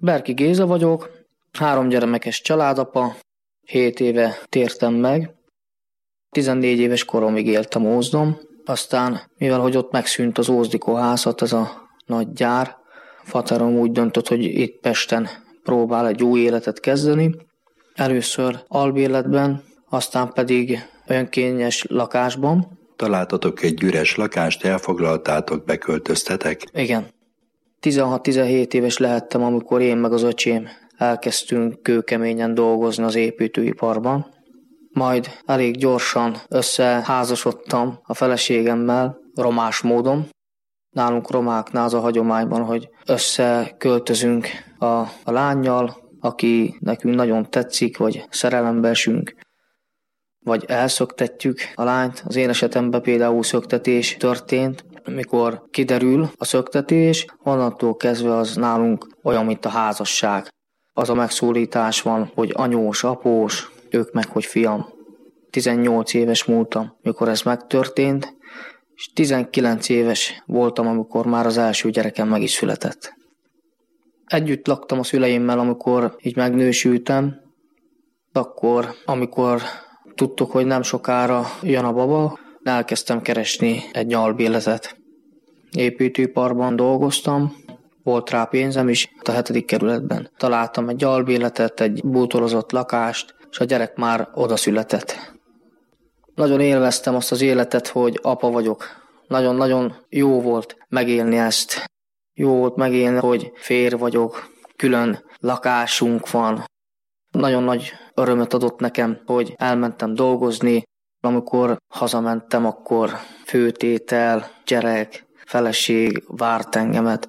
Berki Géza vagyok, 3 gyermekes családapa, 7 éve tértem meg, 14 éves koromig éltem Ózdon, aztán mivel hogy ott megszűnt az ózdi kohászat, ez a nagy gyár, faterom úgy döntött, hogy itt Pesten próbál egy új életet kezdeni. Először albérletben, aztán pedig önkényes lakásban. Találtatok egy üres lakást, elfoglaltátok, beköltöztetek? Igen. 16-17 éves lehettem, amikor én meg az öcsém elkezdtünk kőkeményen dolgozni az építőiparban. Majd elég gyorsan összeházasodtam a feleségemmel, romás módon. Nálunk romáknál az a hagyományban, hogy összeköltözünk a lánnyal, aki nekünk nagyon tetszik, vagy szerelembe esünk, vagy elszöktetjük a lányt. Az én esetemben például szöktetés történt. Mikor kiderül a szöktetés, onnantól kezdve az nálunk olyan, mint a házasság. Az a megszólítás van, hogy anyós, após, ők meg, hogy fiam. 18 éves múltam, mikor ez megtörtént, és 19 éves voltam, amikor már az első gyerekem meg is született. Együtt laktam a szüleimmel, amikor így megnősültem, akkor, amikor tudtuk, hogy nem sokára jön a baba, elkezdtem keresni egy nyalbérletet. Építőiparban dolgoztam, volt rá pénzem is, a 7. kerületben. Találtam egy albérletet, egy bútorozott lakást, és a gyerek már oda született. Nagyon élveztem azt az életet, hogy apa vagyok. Nagyon-nagyon jó volt megélni ezt. Jó volt megélni, hogy férj vagyok, külön lakásunk van. Nagyon nagy örömet adott nekem, hogy elmentem dolgozni. Amikor hazamentem, akkor főtétel, gyerek, feleség várt engemet.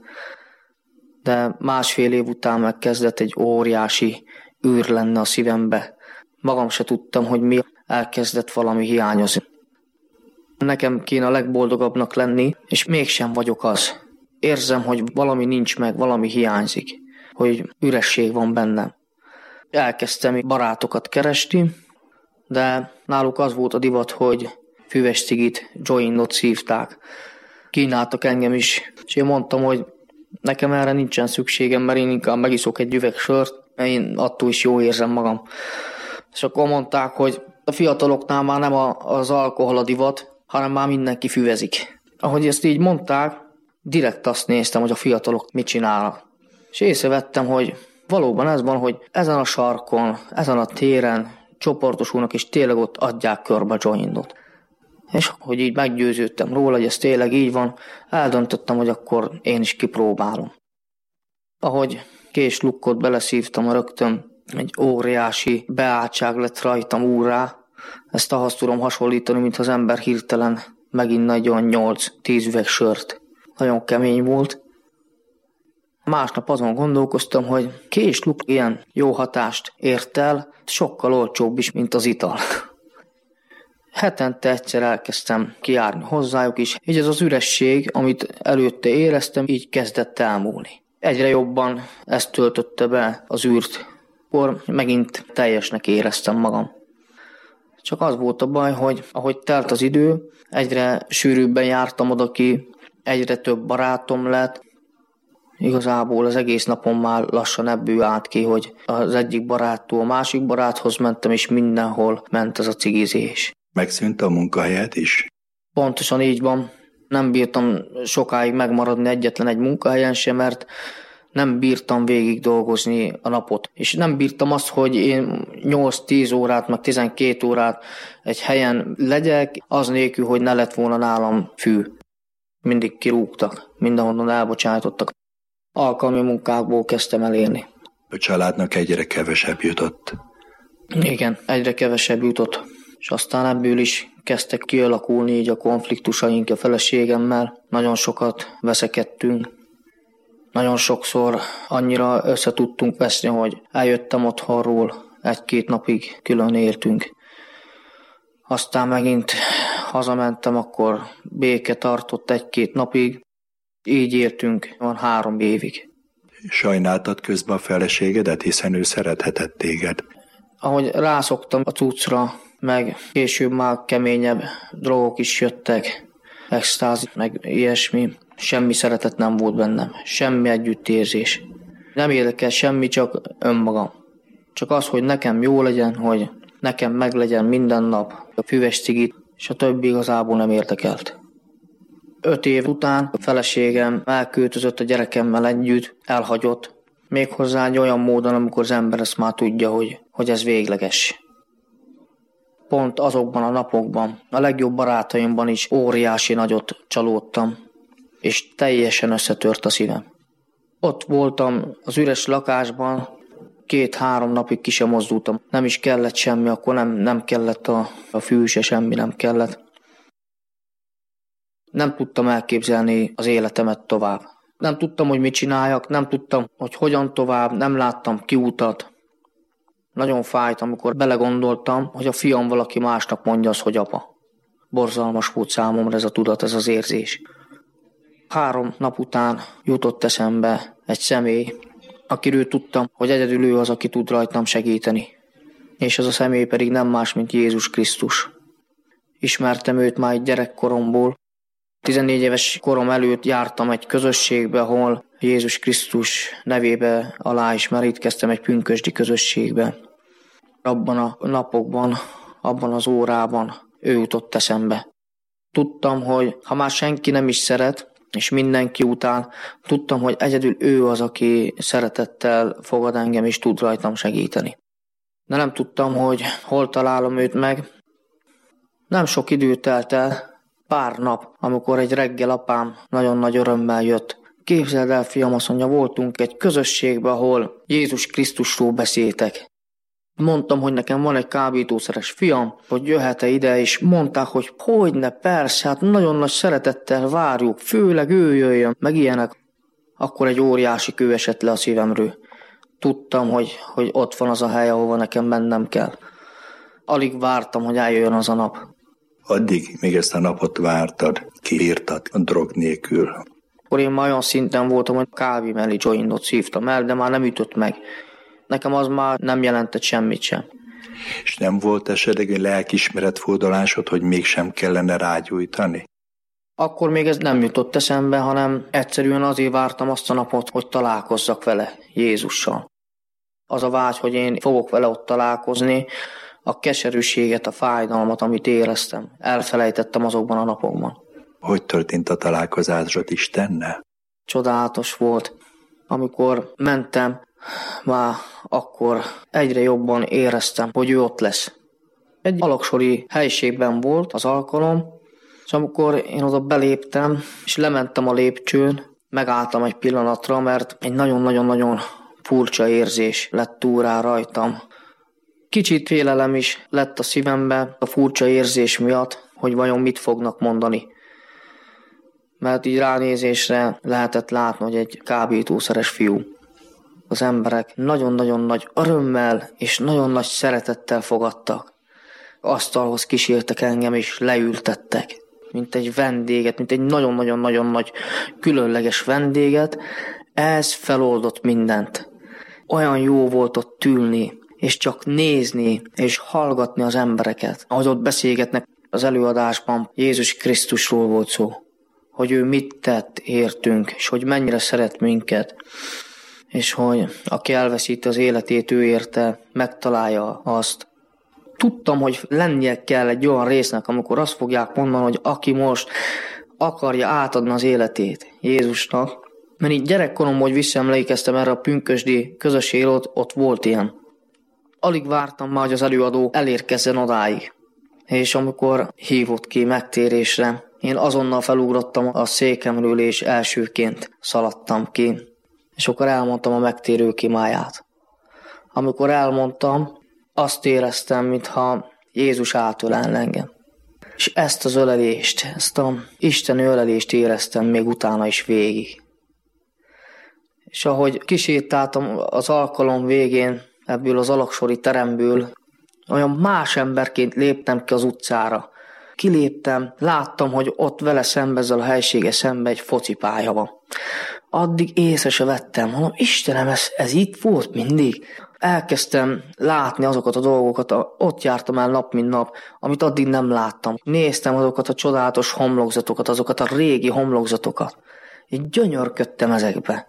De 1,5 év után megkezdett egy óriási űr lenne a szívembe. Magam se tudtam, hogy mi, elkezdett valami hiányozni. Nekem kéne a legboldogabbnak lenni, és mégsem vagyok az. Érzem, hogy valami nincs meg, valami hiányzik, hogy üresség van bennem. Elkezdtem barátokat keresni, de náluk az volt a divat, hogy füves cigit, jointot szívták. Kínáltak engem is, és én mondtam, hogy nekem erre nincsen szükségem, mert én inkább megiszok egy üveg sört, én attól is jól érzem magam. És akkor mondták, hogy a fiataloknál már nem az alkohol a divat, hanem már mindenki füvezik. Ahogy ezt így mondták, direkt azt néztem, hogy a fiatalok mit csinálnak. És észrevettem, hogy valóban ez van, hogy ezen a sarkon, ezen a téren csoportosulnak, és tényleg ott adják körbe a jointot. És hogy így meggyőződtem róla, hogy ez tényleg így van, eldöntöttem, hogy akkor én is kipróbálom. Ahogy késlukkot beleszívtam rögtön, egy óriási beálltság lett rajtam úrrá. Ezt ahhoz tudom hasonlítani, mint az ember hirtelen meginna egy olyan 8-10 üveg sört. Nagyon kemény volt. Másnap azon gondolkoztam, hogy késluk ilyen jó hatást ért el, sokkal olcsóbb is, mint az ital. Hetente egyszer elkezdtem kijárni hozzájuk is, így ez az üresség, amit előtte éreztem, így kezdett elmúlni. Egyre jobban ezt töltötte be az űrt, akkor megint teljesnek éreztem magam. Csak az volt a baj, hogy ahogy telt az idő, egyre sűrűbben jártam oda ki, egyre több barátom lett. Igazából az egész napon már lassan ebből állt ki, hogy az egyik baráttól a másik baráthoz mentem, és mindenhol ment ez a cigizés. Megszűnt a munkahelyed is? Pontosan így van. Nem bírtam sokáig megmaradni egyetlen egy munkahelyen sem, mert nem bírtam végig dolgozni a napot. És nem bírtam azt, hogy én 8-10 órát, meg 12 órát egy helyen legyek, az nélkül, hogy ne lett volna nálam fű. Mindig kirúgtak, mindenhonnan elbocsájtottak. Alkalmi munkákból kezdtem elérni. A családnak egyre kevesebb jutott. Igen, egyre kevesebb jutott. És aztán ebből is kezdtek kialakulni így a konfliktusaink a feleségemmel. Nagyon sokat veszekedtünk. Nagyon sokszor annyira össze tudtunk veszni, hogy eljöttem otthonról, 1-2 napig külön éltünk. Aztán megint hazamentem, akkor béke tartott 1-2 napig. Így éltünk van 3 évig. Sajnáltad közben a feleségedet, hiszen ő szerethetett téged. Ahogy rászoktam a cuccra, meg később már keményebb drogok is jöttek, extázi, meg ilyesmi. Semmi szeretet nem volt bennem, semmi együttérzés. Nem érdekel semmi, csak önmagam. Csak az, hogy nekem jó legyen, hogy nekem meglegyen minden nap a füves cigit, és a többi igazából nem érdekelt. 5 év után a feleségem elköltözött a gyerekemmel együtt, elhagyott, méghozzá egy olyan módon, amikor az ember ezt már tudja, hogy ez végleges. Pont azokban a napokban, a legjobb barátaimban is óriási nagyot csalódtam, és teljesen összetört a szívem. Ott voltam az üres lakásban, 2-3 napig ki sem mozdultam. Nem is kellett semmi, akkor nem kellett a fű se, semmi nem kellett. Nem tudtam elképzelni az életemet tovább. Nem tudtam, hogy mit csináljak, nem tudtam, hogy hogyan tovább, nem láttam kiutat. Nagyon fájt, amikor belegondoltam, hogy a fiam valaki másnak mondja azt, hogy apa. Borzalmas volt számomra ez a tudat, ez az érzés. 3 nap után jutott eszembe egy személy, akiről tudtam, hogy egyedül ő az, aki tud rajtam segíteni. És ez a személy pedig nem más, mint Jézus Krisztus. Ismertem őt már egy gyerekkoromból. 14 éves korom előtt jártam egy közösségbe, ahol Jézus Krisztus nevébe aláismerítkeztem egy pünkösdi közösségbe. Abban a napokban, abban az órában ő jutott eszembe. Tudtam, hogy ha már senki nem is szeret, és mindenki után, tudtam, hogy egyedül ő az, aki szeretettel fogad engem, és tud rajtam segíteni. De nem tudtam, hogy hol találom őt meg. Nem sok idő telt el, pár nap, amikor egy reggel apám nagyon nagy örömmel jött. Képzeld el, fiam, azt mondja, voltunk egy közösségben, ahol Jézus Krisztusról beszéltek. Mondtam, hogy nekem van egy kábítószeres fiam, hogy jöhet-e ide, és mondták, hogy hogyne, persze, hát nagyon nagy szeretettel várjuk, főleg ő jöjjön, meg ilyenek. Akkor egy óriási kő esett le a szívemről. Tudtam, hogy ott van az a hely, ahova nekem mennem kell. Alig vártam, hogy eljöjjön az a nap. Addig, még ezt a napot vártad, kiírtad a drog nélkül. Akkor én már olyan szinten voltam, hogy kávé mellé jointot szívtam el, de már nem ütött meg. Nekem az már nem jelentett semmit sem. És nem volt esetleg egy lelkiismeretfordulásod, hogy mégsem kellene rágyújtani? Akkor még ez nem jutott eszembe, hanem egyszerűen azért vártam azt a napot, hogy találkozzak vele, Jézussal. Az a vágy, hogy én fogok vele ott találkozni, a keserűséget, a fájdalmat, amit éreztem, elfelejtettem azokban a napokban. Hogy történt a találkozásod Istennel? Csodálatos volt. Amikor mentem, már akkor egyre jobban éreztem, hogy ő ott lesz. Egy alaksori helyiségben volt az alkalom, és amikor én oda beléptem, és lementem a lépcsőn, megálltam egy pillanatra, mert egy nagyon-nagyon-nagyon furcsa érzés lett túrá rajtam. Kicsit félelem is lett a szívembe a furcsa érzés miatt, hogy vajon mit fognak mondani. Mert így ránézésre lehetett látni, hogy egy kábítószeres fiú. Az emberek nagyon-nagyon nagy örömmel és nagyon nagy szeretettel fogadtak. Asztalhoz kísértek engem és leültettek, mint egy vendéget, mint egy nagyon-nagyon-nagyon nagy különleges vendéget. Ez feloldott mindent. Olyan jó volt ott ülni, és csak nézni, és hallgatni az embereket. Ahogy ott beszélgetnek az előadásban, Jézus Krisztusról volt szó. Hogy ő mit tett értünk, és hogy mennyire szeret minket. És hogy aki elveszíti az életét, ő érte, megtalálja azt. Tudtam, hogy lennie kell egy olyan résznek, amikor azt fogják mondani, hogy aki most akarja átadni az életét Jézusnak. Mert így gyerekkoromban, hogy visszaemlékeztem erre a pünkösdi közösségre, ott volt ilyen. Alig vártam már, hogy az előadó elérkezzen odáig. És amikor hívott ki megtérésre, én azonnal felugrottam a székemről, és elsőként szaladtam ki. És akkor elmondtam a megtérő imáját. Amikor elmondtam, azt éreztem, mintha Jézus átölelne engem. És ezt az ölelést, ezt a isteni ölelést éreztem még utána is végig. És ahogy kisétáltam az alkalom végén ebből az alaksori teremből, olyan más emberként léptem ki az utcára. Kiléptem, láttam, hogy ott vele szembe, ezzel a helysége szembe egy focipálya van. Addig észre se vettem, mondom, Istenem, ez itt volt mindig. Elkezdtem látni azokat a dolgokat, ott jártam el nap mint nap, amit addig nem láttam. Néztem azokat a csodálatos homlokzatokat, azokat a régi homlokzatokat. Így gyönyörködtem ezekbe.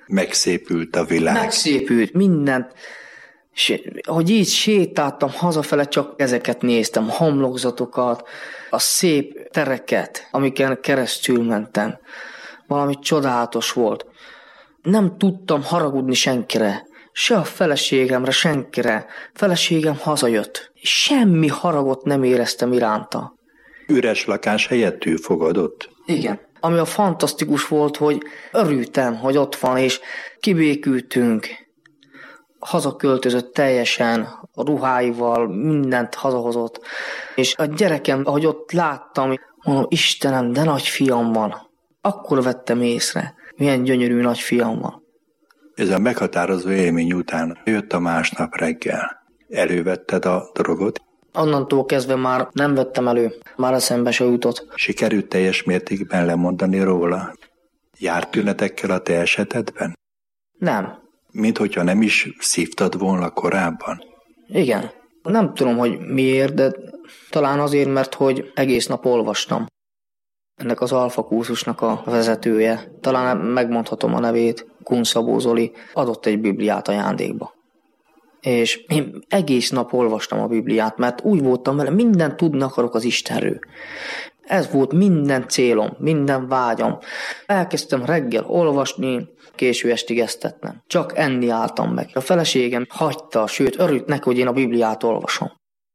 Megszépült a világ. Megszépült mindent. És hogy így sétáltam hazafele, csak ezeket néztem, a homlokzatokat, a szép tereket, amiken keresztül mentem. Valami csodálatos volt. Nem tudtam haragudni senkire, se a feleségemre, senkire. Feleségem hazajött. Semmi haragot nem éreztem iránta. Üres lakás helyett ő fogadott? Igen. Ami a fantasztikus volt, hogy örültem, hogy ott van, és kibékültünk. Hazaköltözött teljesen, a ruháival, mindent hazahozott. És a gyerekem, ahogy ott láttam, mondom, Istenem, de nagy fiam van. Akkor vettem észre, milyen gyönyörű nagy fiam van. Ez a meghatározó élmény után jött a másnap reggel. Elővetted a drogot? Onnantól kezdve már nem vettem elő, már eszembe se jutott. Sikerült teljes mértékben lemondani róla? Járt tünetekkel a te esetedben? Nem. Mint hogyha nem is szívtad volna korábban? Igen. Nem tudom, hogy miért, de talán azért, mert hogy egész nap olvastam. Ennek az Alfa kurzusnak a vezetője, talán megmondhatom a nevét, Kun Szabó Zoli, adott egy Bibliát ajándékba. És én egész nap olvastam a Bibliát, mert úgy voltam vele, mindent tudni akarok az Istenről. Ez volt minden célom, minden vágyam. Elkezdtem reggel olvasni, késő estig esztettem. Csak enni álltam meg. A feleségem hagyta, sőt örült neki, hogy én a Bibliát olvasom.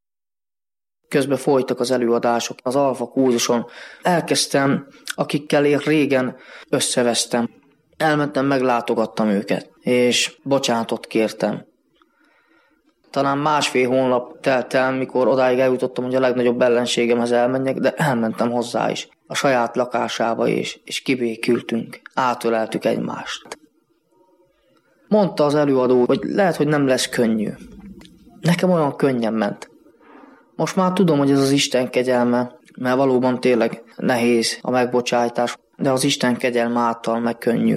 Közben folytak az előadások az Alfa kurzuson. Elkezdtem, akikkel én régen összevesztem. Elmentem, meglátogattam őket, és bocsánatot kértem. Talán 1,5 hónap telt el, mikor odáig eljutottam, hogy a legnagyobb ellenségemhez elmenjek, de elmentem hozzá is, a saját lakásába is, és kibékültünk, átöleltük egymást. Mondta az előadó, hogy lehet, hogy nem lesz könnyű. Nekem olyan könnyen ment. Most már tudom, hogy ez az Isten kegyelme, mert valóban tényleg nehéz a megbocsájtás, de az Isten kegyelme által meg könnyű.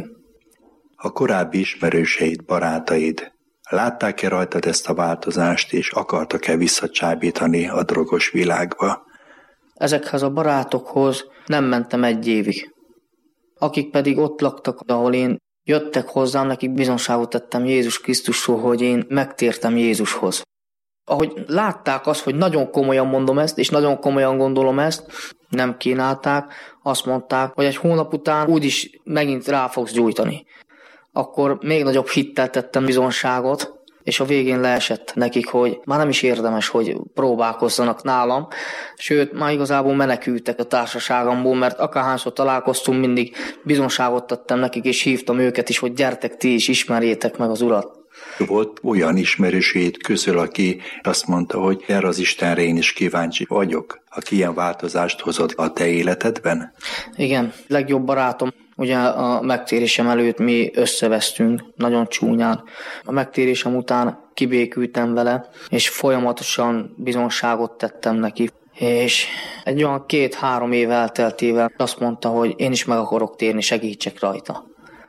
A korábbi ismerőseid, barátaid látták-e rajtad ezt a változást, és akartak-e visszacsábítani a drogos világba? Ezekhez a barátokhoz nem mentem 1 évig. Akik pedig ott laktak, ahol én jöttek hozzám, nekik bizonságot tettem Jézus Krisztusról, hogy én megtértem Jézushoz. Ahogy látták azt, hogy nagyon komolyan mondom ezt, és nagyon komolyan gondolom ezt, nem kínálták, azt mondták, hogy 1 hónap után úgyis megint rá fogsz gyújtani. Akkor még nagyobb hittel tettem bizonságot, és a végén leesett nekik, hogy már nem is érdemes, hogy próbálkozzanak nálam, sőt, már igazából menekültek a társaságomból, mert akárhányszor találkoztunk, mindig bizonságot tettem nekik, és hívtam őket is, hogy gyertek ti is, ismerjétek meg az Urat. Volt olyan ismerősét közül, aki azt mondta, hogy erre az Istenre én is kíváncsi vagyok, aki ilyen változást hozott a te életedben? Igen, legjobb barátom. Ugye a megtérésem előtt mi összevesztünk, nagyon csúnyán. A megtérésem után kibékültem vele, és folyamatosan bizonságot tettem neki. És egy olyan 2-3 év elteltével azt mondta, hogy én is meg akarok térni, segítsek rajta.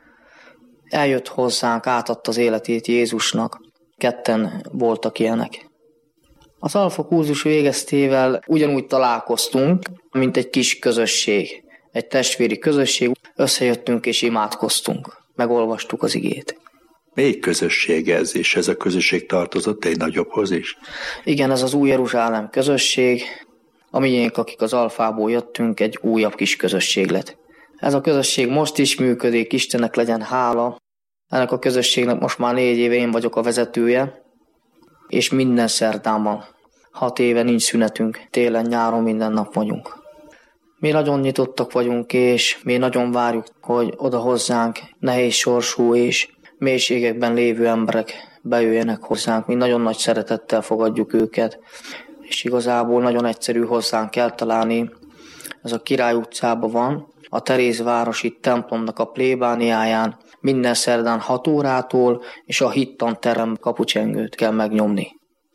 Eljött hozzánk, átadta az életét Jézusnak. 2 voltak ilyenek. Az Alfa kurzus végeztével ugyanúgy találkoztunk, mint egy kis közösség. Egy testvéri közösség, összejöttünk és imádkoztunk, megolvastuk az igét. Melyik közösség ez, és ez a közösség tartozott egy nagyobbhoz is? Igen, ez az Új Jeruzsálem közösség, a miénk, akik az Alfából jöttünk, egy újabb kis közösség lett. Ez a közösség most is működik, Istennek legyen hála. Ennek a közösségnek most már 4 éve én vagyok a vezetője, és minden szerdán van. 6 éve nincs szünetünk, télen, nyáron minden nap vagyunk. Mi nagyon nyitottak vagyunk, és mi nagyon várjuk, hogy oda hozzánk nehéz sorsú és mélységekben lévő emberek bejöjjenek hozzánk. Mi nagyon nagy szeretettel fogadjuk őket, és igazából nagyon egyszerű hozzánk eltalálni. Ez a Király utcában van, a Terézvárosi templomnak a plébániáján, minden szerdán 6 órától, és a hittanterem kapucsengőt kell megnyomni.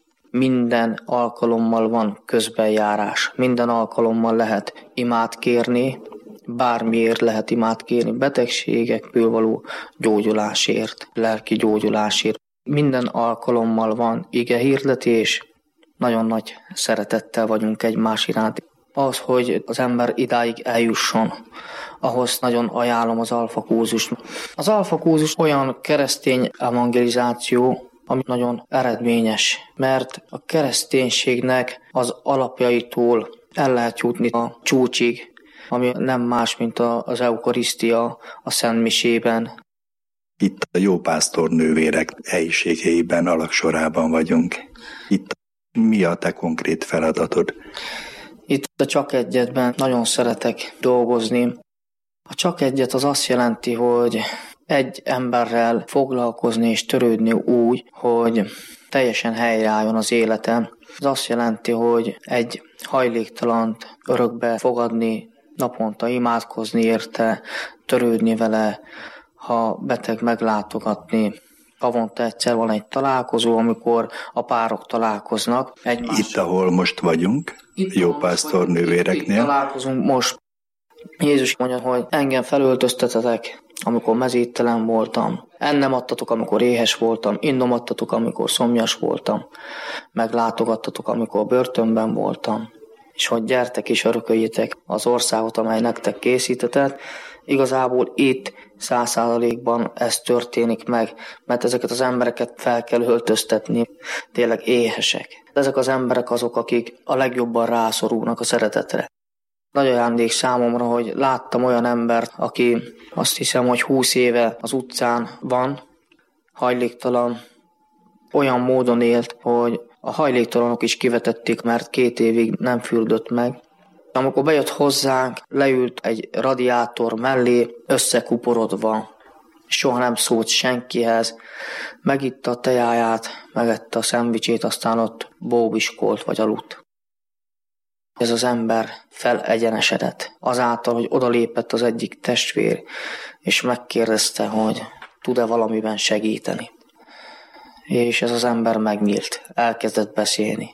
Minden alkalommal van közbenjárás, minden alkalommal lehet imát kérni, bármiért lehet imát kérni, betegségekből való gyógyulásért, lelki gyógyulásért. Minden alkalommal van ige hirdetés, nagyon nagy szeretettel vagyunk egymás iránt. Ahhoz, hogy az ember idáig eljusson, ahhoz nagyon ajánlom az alfa kurzust. Az alfa kurzus olyan keresztény evangelizáció, ami nagyon eredményes, mert a kereszténységnek az alapjaitól el lehet jutni a csúcsig, ami nem más, mint az eukarisztia a szentmisében. Itt a jópásztor nővérek helyiségeiben, alagsorában vagyunk. Itt mi a te konkrét feladatod? Itt a Csak Egyetben nagyon szeretek dolgozni. A Csak Egyet az azt jelenti, hogy egy emberrel foglalkozni és törődni úgy, hogy teljesen helyreálljon az életem. Ez azt jelenti, hogy egy hajléktalant örökbe fogadni, naponta imádkozni érte, törődni vele, ha beteg meglátogatni. Havonta egyszer van egy találkozó, amikor a párok találkoznak egymással. Itt, ahol most vagyunk, jópásztor nővéreknél. Itt találkozunk most. Jézus mondja, hogy engem felöltöztetetek, amikor mezítelen voltam. Ennem adtatok, amikor éhes voltam. Innom adtatok, amikor szomjas voltam. Meglátogattatok, amikor börtönben voltam. És hogy gyertek és örököljétek az országot, amely nektek készítetett. Igazából itt 100%-ban ez történik meg, mert ezeket az embereket fel kell öltöztetni, tényleg éhesek. Ezek az emberek azok, akik a legjobban rászorulnak a szeretetre. Nagy ajándék számomra, hogy láttam olyan embert, aki azt hiszem, hogy 20 éve az utcán van, hajléktalan, olyan módon élt, hogy a hajléktalanok is kivetették, mert 2 évig nem fürdött meg. Amikor bejött hozzánk, leült egy radiátor mellé, összekuporodva, soha nem szólt senkihez, megitta a tejáját, megette a szendvicsét, aztán ott bóbiskolt vagy aludt. Ez az ember felegyenesedett azáltal, hogy odalépett az egyik testvér, és megkérdezte, hogy tud-e valamiben segíteni. És ez az ember megnyílt, elkezdett beszélni.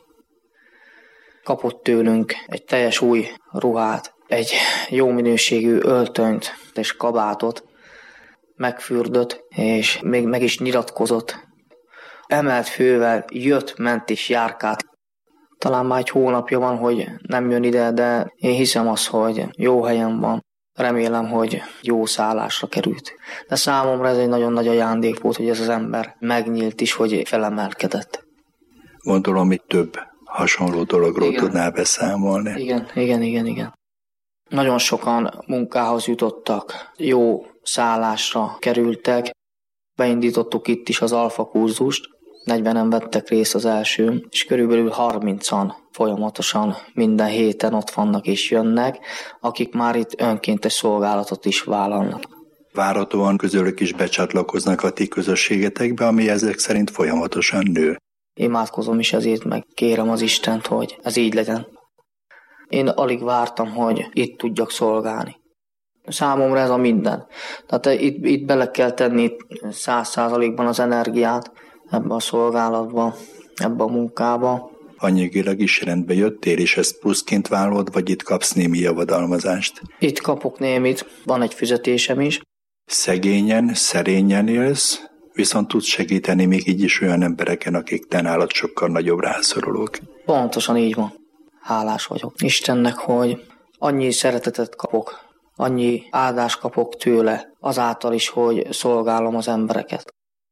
Kapott tőlünk egy teljes új ruhát, egy jó minőségű öltönyt és kabátot, megfürdött, és még meg is nyilatkozott. Emelt fővel jött, ment és járkált. Talán már egy hónapja van, hogy nem jön ide, de én hiszem azt, hogy jó helyen van. Remélem, hogy jó szállásra került. De számomra ez egy nagyon nagy ajándék volt, hogy ez az ember megnyílt is, hogy felemelkedett. Gondolom, itt több hasonló dologról tudnál beszámolni. Igen. Nagyon sokan munkához jutottak, jó szállásra kerültek. Beindítottuk itt is az alfa kurzust, 40-en vettek részt az elsőn, és körülbelül 30-an folyamatosan minden héten ott vannak és jönnek, akik már itt önkéntes szolgálatot is vállalnak. Várhatóan közülük is becsatlakoznak a ti közösségetekbe, ami ezek szerint folyamatosan nő. Imádkozom is ezért, meg kérem az Istent, hogy ez így legyen. Én alig vártam, hogy itt tudjak szolgálni. Számomra ez a minden. Tehát itt bele kell tenni 100%-ban az energiát ebbe a szolgálatba, ebbe a munkába. Anyagilag is rendbe jöttél, és ezt pluszként vállalod, vagy itt kapsz némi javadalmazást? Itt kapok némit, van egy fizetésem is. Szegényen, szerényen élsz, viszont tudsz segíteni még így is olyan embereken, akik te nálad sokkal nagyobb rászorulók. Pontosan így van. Hálás vagyok Istennek, hogy annyi szeretetet kapok, annyi áldást kapok tőle, azáltal is, hogy szolgálom az embereket.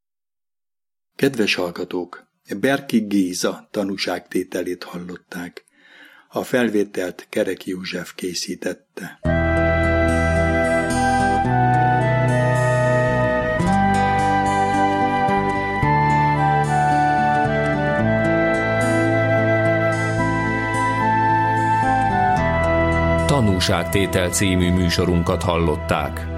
Kedves hallgatók, Berki Géza tanúságtételét hallották. A felvételt Kerek József készítette. Tanúságtétel című műsorunkat hallották.